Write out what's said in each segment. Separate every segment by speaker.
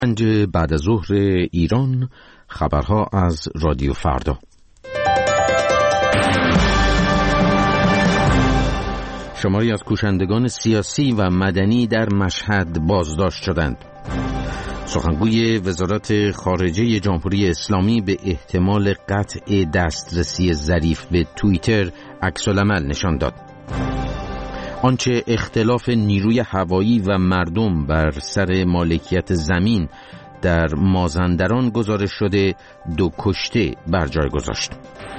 Speaker 1: بعد از ظهر ایران، خبرها از رادیو فردا. شماری از کوشندگان سیاسی و مدنی در مشهد بازداشت شدند. سخنگوی وزارت خارجه جمهوری اسلامی به احتمال قطع دسترسی ظریف به توییتر عکس‌العمل نشان داد. آنچه اختلاف نیروی هوایی و مردم بر سر مالکیت زمین در مازندران گزارش شده، 2 کشته بر جای گذاشت.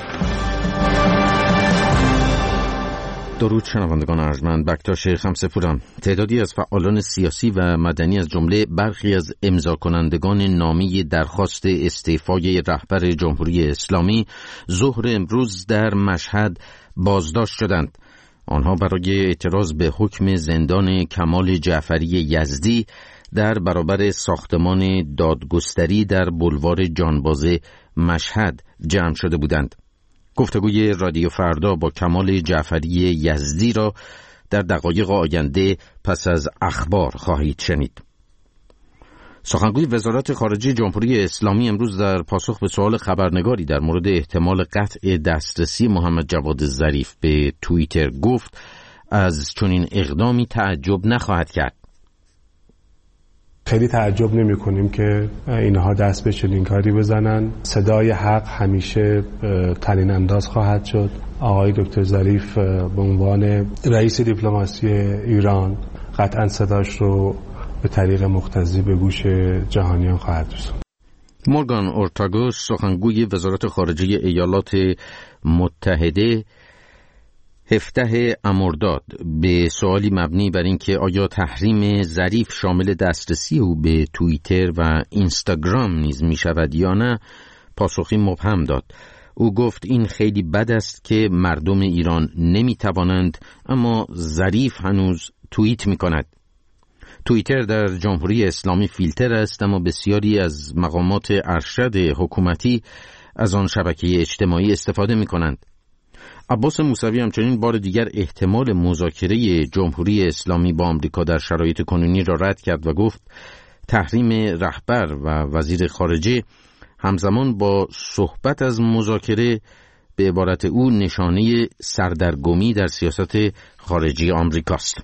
Speaker 1: درود شنوندگان ارجمند، بکتاش خمسه‌پورم. تعدادی از فعالان سیاسی و مدنی از جمله برخی از امضا کنندگان نامه درخواست استعفای رهبر جمهوری اسلامی ظهر امروز در مشهد بازداشت شدند. آنها برای اعتراض به حکم زندان کمال جعفری یزدی در برابر ساختمان دادگستری در بولوار جانبازه مشهد جمع شده بودند. گفتگوی رادیو فردا با کمال جعفری یزدی را در دقایق آینده پس از اخبار خواهید شنید. سخنگوی وزارت خارجه جمهوری اسلامی امروز در پاسخ به سوال خبرنگاری در مورد احتمال قطع دسترسی محمد جواد ظریف به توییتر گفت از چنین اقدامی تعجب نخواهد کرد.
Speaker 2: خیلی تعجب نمی کنیم که اینها دست به چنین کاری بزنن. صدای حق همیشه تنین انداز خواهد شد. آقای دکتر ظریف به عنوان رئیس دیپلماسی ایران قطعا صداش رو به طریق مقتضی به گوش جهانیان خواهد رسوند.
Speaker 1: مورگان اورتاگوس سخنگوی وزارت خارجه ایالات متحده 17 مرداد به سوالی مبنی بر اینکه آیا تحریم ظریف شامل دسترسی او به توییتر و اینستاگرام نیز می شود یا نه، پاسخی مبهم داد. او گفت این خیلی بد است که مردم ایران نمی توانند، اما ظریف هنوز توییت می کند. توییتر در جمهوری اسلامی فیلتر است، اما بسیاری از مقامات ارشد حکومتی از آن شبکه اجتماعی استفاده می کنند. عباس موسوی همچنین بار دیگر احتمال مذاکره جمهوری اسلامی با آمریکا در شرایط کنونی را رد کرد و گفت تحریم رهبر و وزیر خارجه همزمان با صحبت از مذاکره به عبارت او نشانه سردرگمی در سیاست خارجی آمریکاست.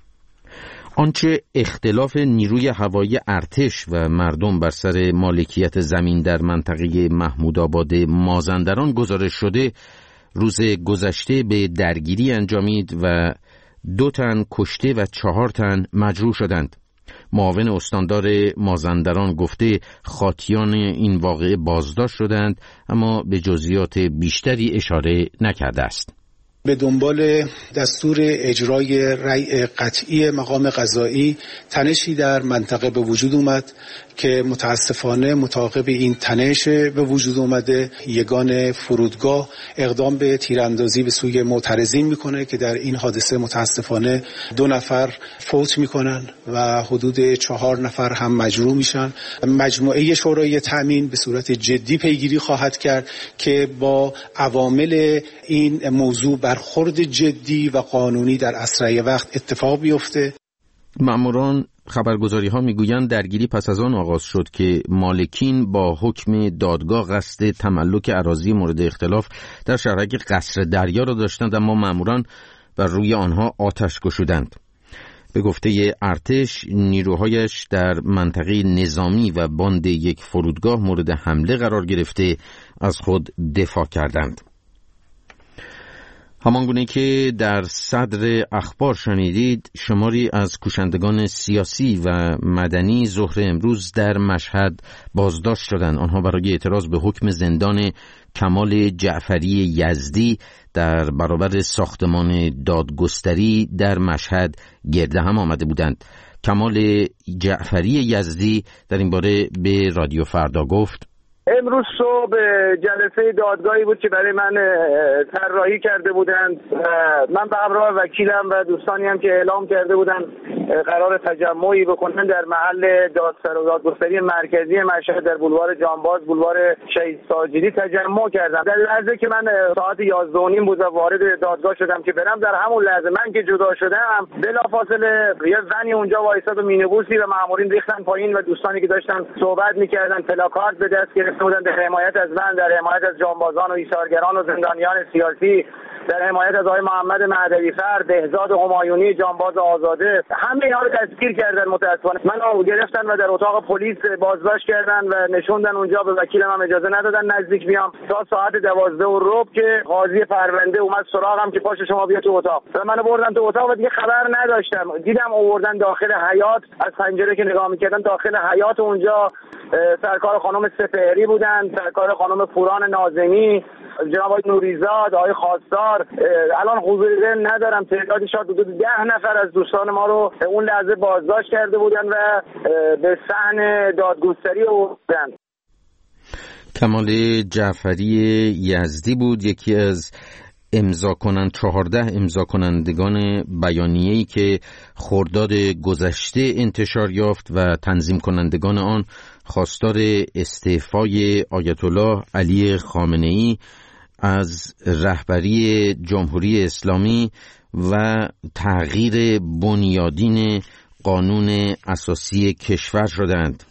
Speaker 1: آنچه اختلاف نیروی هوایی ارتش و مردم بر سر مالکیت زمین در منطقه محمودآباد مازندران گزارش شده، روز گذشته به درگیری انجامید و 2 تن کشته و 4 تن مجروح شدند. معاون استاندار مازندران گفته خاطیان این واقعه بازداشت شدند، اما به جزئیات بیشتری اشاره نکرده است.
Speaker 3: به دنبال دستور اجرای رأی قطعی مقام قضایی تنشی در منطقه به وجود اومد که متاسفانه متعاقب این تنش به وجود اومده یگان فرودگاه اقدام به تیراندازی به سوی معترضین میکنه که در این حادثه متاسفانه 2 نفر فوت میکنن و حدود 4 نفر هم مجروح میشن. مجموعه شورای تامین به صورت جدی پیگیری خواهد کرد که با عوامل این موضوع برخورد جدی و قانونی در اسرع وقت اتفاق بیفته.
Speaker 1: ماموران خبرگزاری‌ها میگویند درگیری پس از آن آغاز شد که مالکین با حکم دادگاه قصد تملک اراضی مورد اختلاف در شهرک قصر دریا را داشتند، اما ماموران بر روی آنها آتش گشودند. به گفته ارتش نیروهایش در منطقه نظامی و باند یک فرودگاه مورد حمله قرار گرفته از خود دفاع کردند. همانگونه که در صدر اخبار شنیدید، شماری از کوشندگان سیاسی و مدنی ظهر امروز در مشهد بازداشت شدند. آنها برای اعتراض به حکم زندان کمال جعفری یزدی در برابر ساختمان دادگستری در مشهد گرد هم آمده بودند. کمال جعفری یزدی در این باره به رادیو فردا گفت
Speaker 4: امروز صبح جلسه دادگاهی بود که برای من طراحی کرده بودند. من به همراه وکیلم و دوستانی هم که اعلام کرده بودند قرار تجمعی بکنن در محل دادگستری مرکزی مشهد در بولوار جانباز، بولوار شهید ساجدی تجمع کردم. در لحظه که من ساعت 11:30 بود وارد دادگاه شدم که برم، در همون لحظه من که جدا شدم بلافاصله یه زنی اونجا وایساد و مینیبوسی و مامورین ریختن پایین و دوستانی که داشتن صحبت می‌کردن پلاکارد به دست گرفته بودن در حمایت از من، در حمایت از جانبازان و ایثارگران و زندانیان سیاسی، در حمایت از آقای محمد مهدوی‌فر، بهزاد همایونی، جانباز آزاده. همه اینا رو دستگیر کردن. متأسفانه منو گرفتن و در اتاق پلیس بازداشت کردن و نشوندن اونجا. به وکیلم هم اجازه ندادن نزدیک بیام تا ساعت 12:15 که قاضی پرونده اومد سراغم که پاشو شما بیا تو اتاق. و منو بردن تو اتاق و دیگه خبر نداشتم. دیدم آوردن داخل حیاط، از پنجره که نگاه می‌کردم داخل حیاط اونجا سرکار خانم سپهری بودن، سرکار خانم پوران ناظمی، جناب آقای نوریزاد، آقای خواستار. الان حضور ذهن ندارم، تعدادی شاید حدود 10 نفر از دوستان ما رو اون لحظه بازداشت کرده بودن و به صحن دادگستری آوردن.
Speaker 1: کمال جعفری یزدی بود یکی از 14 امضا کنندگان بیانیه‌ای که خرداد گذشته انتشار یافت و تنظیم کنندگان آن خواستار استعفای آیت الله علی خامنه‌ای از رهبری جمهوری اسلامی و تغییر بنیادین قانون اساسی کشور شدند.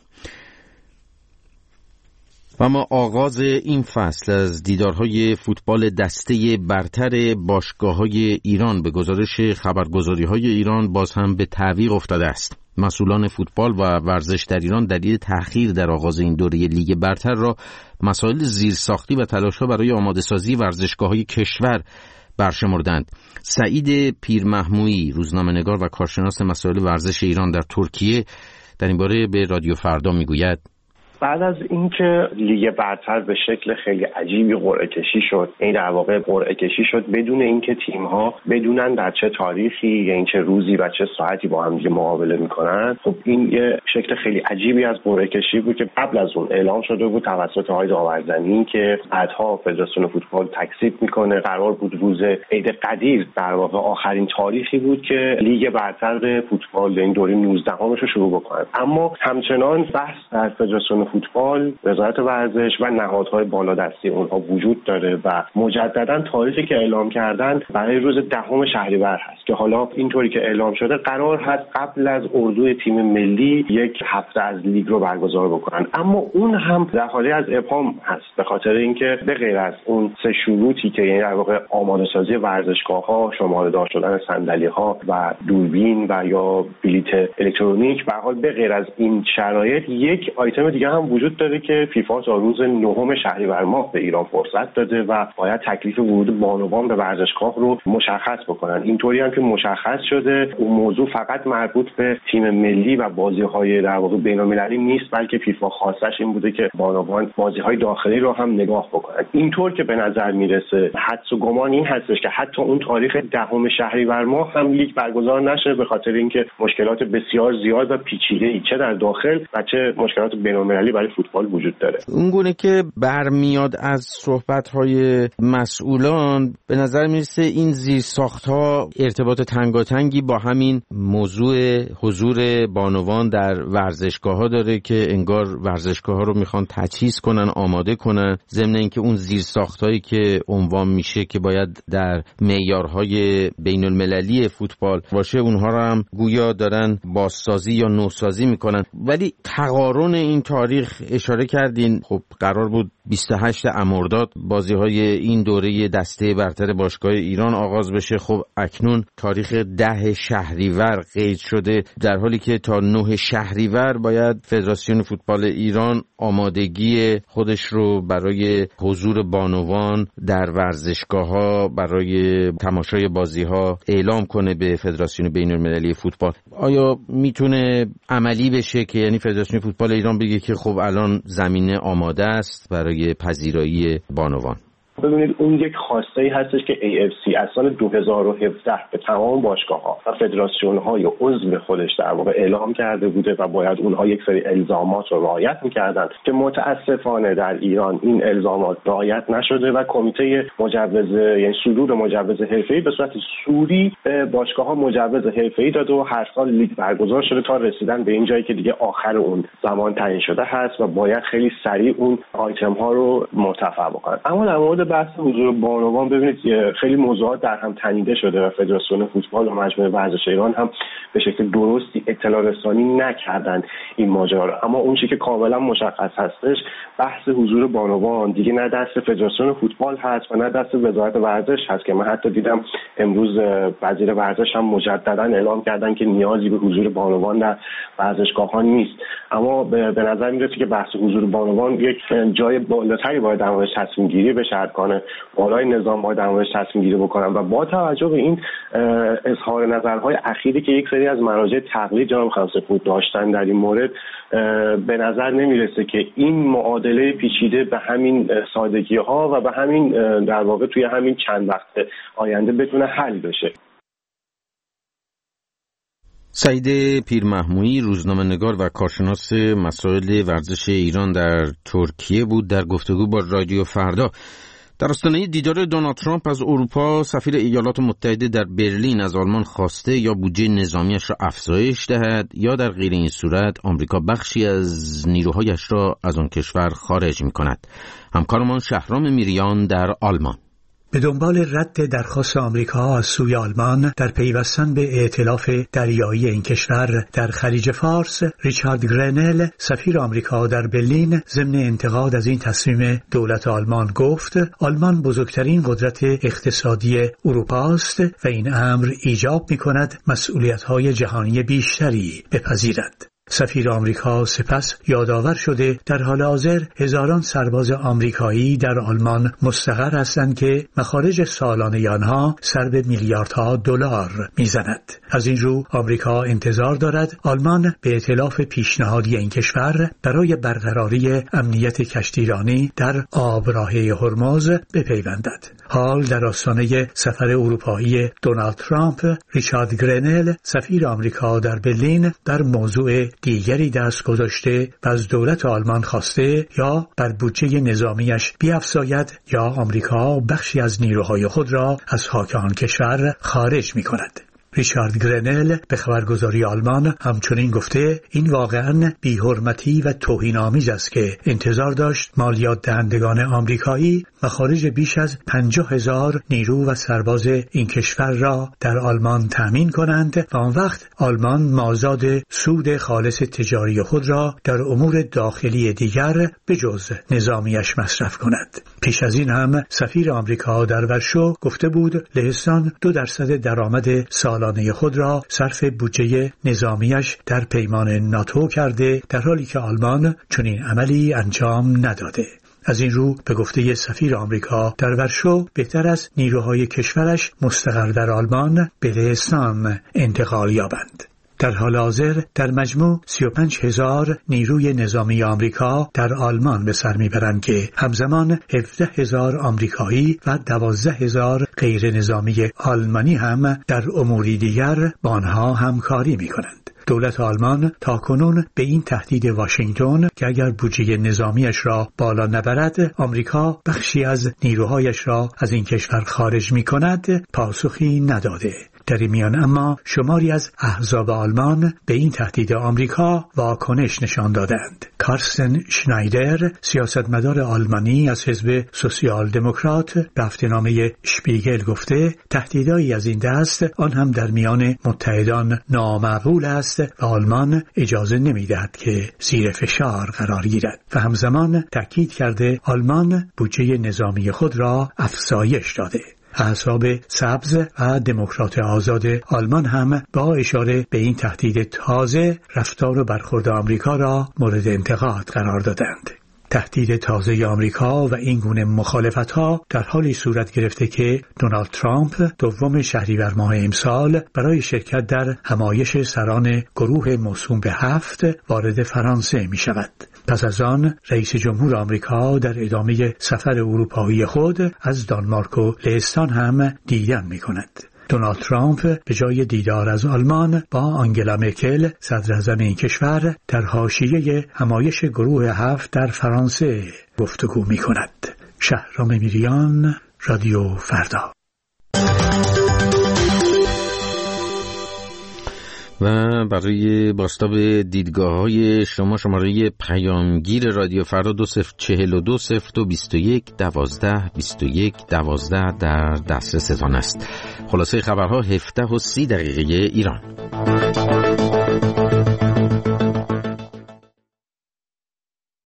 Speaker 1: و اما آغاز این فصل از دیدارهای فوتبال دسته برتر باشگاه‌های ایران به گزارش خبرگزاری‌های ایران باز هم به تعویق افتاده است. مسئولان فوتبال و ورزش در ایران دلیل تأخیر در آغاز این دوره لیگ برتر را مسائل زیرساختی و تلاش‌ها برای آماده‌سازی ورزشگاه‌های کشور برشمردند. سعید پیرمحمویی، روزنامه‌نگار و کارشناس مسائل ورزش ایران در ترکیه، در این باره به رادیو فردا میگوید:
Speaker 5: بعد از اینکه لیگ برتر به شکل خیلی عجیبی قرعه کشی شد، این در واقع قرعه کشی شد بدون اینکه تیم‌ها بدونن در چه تاریخی یا این چه روزی و چه ساعتی با هم دیگه مقابله می‌کنن. خب این یه شکل خیلی عجیبی از قرعه کشی بود که قبل از اون اعلام شده بود توسط آقای داورزنی که بعدها فدراسیون فوتبال تکذیب می‌کنه. قرار بود روز عید قدیر در واقع آخرین تاریخی بود که لیگ برتر فوتبال این دوره 19امش رو شروع بکنه. اما همچنان بحث در فدراسیون فوتبال، وزارت ورزش و نهادهای بالادستی اونها وجود داره و مجددا تاریخی که اعلام کردن برای روز 10 شهریور هست که حالا اینطوری که اعلام شده قرار هست قبل از اردوی تیم ملی یک هفته از لیگ رو برگزار بکنن. اما اون هم در حالی از ابهام هست به خاطر اینکه به غیر از اون 3 شروطی که یعنی در واقع آماده‌سازی ورزشگاه‌ها، شماره‌دار شدن صندلی‌ها و دوربین و یا بلیت الکترونیک، به هر حال به غیر از این شرایط یک آیتم دیگه هم وجود داره که فیفا تا روز 9 شهریور ماه به ایران فرصت داده و باید تکلیف ورود بانوان به ورزشگاه رو مشخص بکنن. اینطوری هم که مشخص شده اون موضوع فقط مربوط به تیم ملی و بازی‌های در واقع بین‌المللی نیست، بلکه فیفا خواستش این بوده که بانوان بازی‌های داخلی رو هم نگاه بکنن. اینطور که به نظر میرسه حدس و گمان این هستش که حتی اون تاریخ 10 شهریور ماه هم لیگ برگزار نشه به خاطر اینکه مشکلات بسیار زیاد و پیچیده‌ای چه در داخل و چه مشکلات بین‌المللی برای فوتبال وجود داره.
Speaker 1: اونگونه که برمیاد از صحبت‌های مسئولان به نظر میرسه این زیرساخت‌ها ارتباط تنگاتنگی با همین موضوع حضور بانوان در ورزشگاه‌ها داره که انگار ورزشگاه‌ها رو میخوان تجهیز کنن، آماده کنن، ضمن اینکه اون زیرساخت‌هایی که عنوان میشه که باید در معیارهای بین‌المللی فوتبال باشه اونها رو هم گویا دارن بازسازی یا نوسازی میکنن. ولی تقارن این تاریخ اشاره کردین، خب قرار بود 28 مرداد بازی‌های این دوره دسته برتر باشگاه ایران آغاز بشه. خب اکنون تاریخ 10 شهریور قید شده، در حالی که تا 9 شهریور باید فدراسیون فوتبال ایران آمادگی خودش رو برای حضور بانوان در ورزشگاه‌ها برای تماشای بازی‌ها اعلام کنه به فدراسیون بین‌المللی فوتبال. آیا میتونه عملی بشه که یعنی فدراسیون فوتبال ایران بگه که خب الان زمینه آماده است برای پذیرایی بانوان؟
Speaker 5: ببینید اون یک خواسته‌ای هستش که AFC از سال 2017 به تمام باشگاه‌ها و فدراسیون‌های عضو خودش در واقع اعلام کرده بوده و باید اونها یک سری الزامات رو رعایت می‌کردن که متأسفانه در ایران این الزامات رعایت نشده و کمیته مجوز یعنی صدور مجوز حرفه‌ای به صورت سوری به باشگاه‌ها مجوز حرفه‌ای داده و هر سال لیگ برگزار شده تا رسیدن به این جایی که دیگه آخر اون زمان تعیین شده هست و باید خیلی سریع اون آیتم‌ها رو مرتفع بکنن. اما در مورد بحث حضور بانوان ببینید خیلی موضوعات در هم تنیده شده و فدراسیون فوتبال و مجمع ورزش ایران هم به شکل درستی اطلاع رسانی نکردن این ماجرا رو. اما اون چیزی که کاملا مشخص هستش بحث حضور بانوان دیگه نه دست فدراسیون فوتبال هست و نه دست وزارت ورزش هست که من حتی دیدم امروز وزیر ورزش هم مجددا اعلام کردن که نیازی به حضور بانوان در ورزشگاه‌ها نیست. اما به نظر میاد که بحث حضور بانوان یک جای بالاتری باید در موردش تصمیم گیری بشه، ارکان بالای نظام باید در موردش تصمیم گیری بکنن و با توجه به این اظهار نظرهای اخیری که یک سری از مراجع تقلید جناب خمسه‌پور داشتن در این مورد به نظر نمیرسه که این معادله پیچیده به همین سادگی‌ها و به همین در واقع توی همین چند وقت آینده بتونه حل بشه.
Speaker 1: سعید پیرمحمویی روزنامه‌نگار و کارشناس مسائل ورزش ایران در ترکیه بود در گفتگو با رادیو فردا. در آستانه دیدار دونالد ترامپ از اروپا، سفیر ایالات متحده در برلین از آلمان خواسته یا بودجه نظامیش را افزایش دهد یا در غیر این صورت آمریکا بخشی از نیروهایش را از آن کشور خارج می‌کند. همکارمان شهرام میریان در آلمان.
Speaker 6: به دنبال رد درخواست آمریکا از سوی آلمان در پیوستن به ائتلاف دریایی این کشور در خلیج فارس، ریچارد گرنل سفیر آمریکا در برلین ضمن انتقاد از این تصمیم دولت آلمان گفت آلمان بزرگترین قدرت اقتصادی اروپا است و این امر ایجاب می‌کند مسئولیت‌های جهانی بیشتری بپذیرد. سفیر آمریکا سپس یادآور شده در حال حاضر هزاران سرباز آمریکایی در آلمان مستقر هستند که مخارج سالانه آنها سر به میلیاردها دلار میزند. از این رو آمریکا انتظار دارد آلمان به ائتلاف پیشنهادی این کشور برای برقراری امنیت کشتیرانی در آبراهه هرمز بپیوندد. حال در آستانه سفر اروپایی دونالد ترامپ، ریچارد گرنل سفیر آمریکا در برلین در موضوع دیگری دست گذاشته و از دولت آلمان خواسته یا بر بودجه نظامیش بیفزاید یا آمریکا بخشی از نیروهای خود را از خاک آن کشور خارج می کند. ریچارد گرنل به خبرگزاری آلمان همچنین گفته این واقعاً بی‌حرمتی و توهین‌آمیز است که انتظار داشت مالیات دهندگان آمریکایی مخارج بیش از 50,000 نیرو و سرباز این کشور را در آلمان تأمین کنند و آن وقت آلمان مازاد سود خالص تجاری خود را در امور داخلی دیگر به جز نظامیش مصرف کند. پیش از این هم سفیر آمریکا در ورشو گفته بود لهستان 2% درآمد سالانه خود را صرف بودجه نظامیش در پیمان ناتو کرده در حالی که آلمان چنین عملی انجام نداده. از این رو به گفته سفیر آمریکا در ورشو بهتر از نیروهای کشورش مستقر در آلمان به لهستان انتقال یابند. در حال حاضر در مجموع 35,000 نیروی نظامی آمریکا در آلمان به سر میبرند که همزمان 17,000 آمریکایی و 12,000 غیر نظامی آلمانی هم در اموری دیگر با آنها همکاری میکنند. دولت آلمان تاکنون به این تهدید واشنگتن که اگر بودجه نظامیش را بالا نبرد آمریکا بخشی از نیروهایش را از این کشور خارج میکند پاسخی نداده. در این میان اما شماری از احزاب آلمان به این تهدید آمریکا واکنش نشان دادند. کارستن شنایدر سیاستمدار آلمانی از حزب سوسیال دموکرات به هفته‌نامه شپیگل گفته تهدیدایی از این دست آن هم در میان متحدان نامعقول است و آلمان اجازه نمیدهد که زیر فشار قرار گیرد و همزمان تاکید کرده آلمان بودجه نظامی خود را افزایش داده. احزاب سبز و دموکرات آزاد آلمان هم با اشاره به این تهدید تازه رفتار و برخورد آمریکا را مورد انتقاد قرار دادند. تهدید تازه آمریکا و این گونه مخالفت‌ها در حالی صورت گرفته که دونالد ترامپ دوم شهریور ماه امسال برای شرکت در همایش سران گروه موسوم به 7 وارد فرانسه می‌شود. پس از آن رئیس جمهور آمریکا در ادامه سفر اروپایی خود از دانمارک و لهستان هم دیدن می‌کند. دونالد ترامپ به جای دیدار از آلمان با آنگلا مرکل صدر اعظم این کشور در حاشیه همایش گروه 7 در فرانسه گفتگو می‌کند. شهرام میریان، رادیو فردا.
Speaker 1: و برای بازتاب دیدگاه‌های شما شماره پیامگیر رادیو فردا 2042-021-12-21-12 در دسترستان است. خلاصه خبرها 17:30 ایران.